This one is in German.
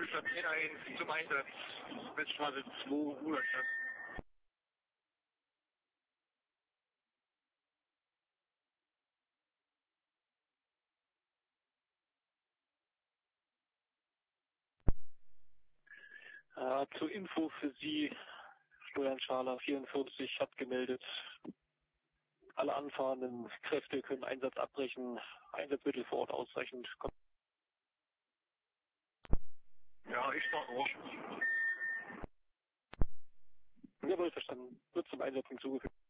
10 zum Einsatz. Weststraße 2, Ruderstadt. Zur Info für Sie, Steuernschala 44 hat gemeldet, alle anfahrenden Kräfte können Einsatz abbrechen, Einsatzmittel vor Ort ausreichend. Ja, ich mach auch. Jawohl, verstanden. Wird zum Einsatz hinzugefügt.